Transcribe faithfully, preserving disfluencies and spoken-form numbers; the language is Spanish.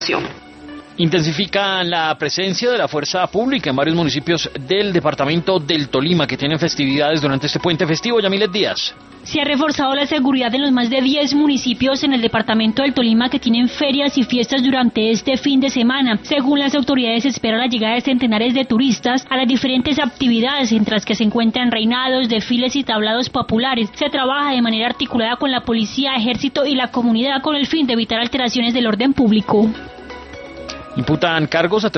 Intensifican la presencia de la fuerza pública en varios municipios del departamento del Tolima que tienen festividades durante este puente festivo. Yamilet Díaz. Se ha reforzado la seguridad en los más de diez municipios en el departamento del Tolima que tienen ferias y fiestas durante este fin de semana. Según las autoridades, se espera la llegada de centenares de turistas a las diferentes actividades, entre las que se encuentran reinados, desfiles y tablados populares. Se trabaja de manera articulada con la policía, ejército y la comunidad con el fin de evitar alteraciones del orden público. Imputan cargos a